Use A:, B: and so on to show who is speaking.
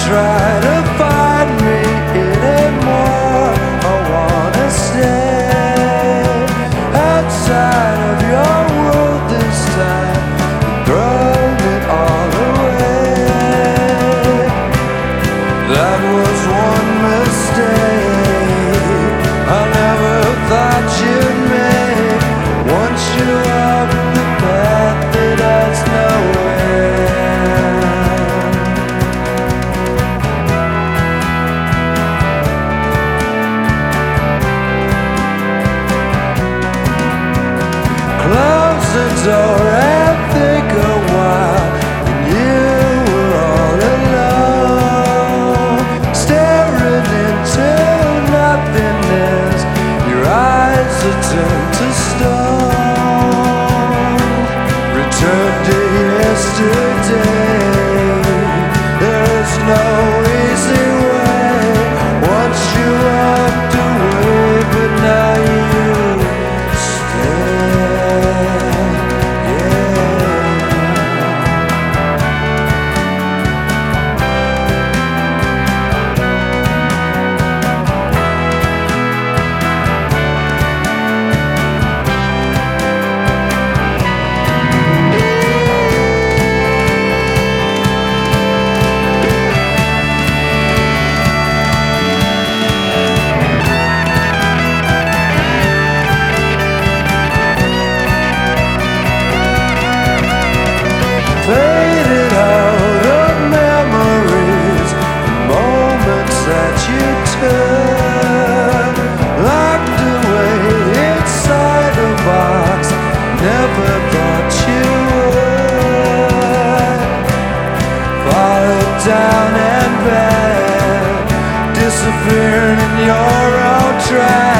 A: try to find me anymore. I wanna stay outside of your world this time and throw it all away. That was one mistake I never thought you'd make. Once you're up the path that has nowhere. Close the door and think a while, and you were all alone, staring into nothingness. Your eyes are turned to stone. Return to yesterday. There's no easy way. Once you walked away, but now you stay. Faded out of memories, the moments that you took, locked away inside a box. Never thought you would fall down and back, disappearing in your own tracks.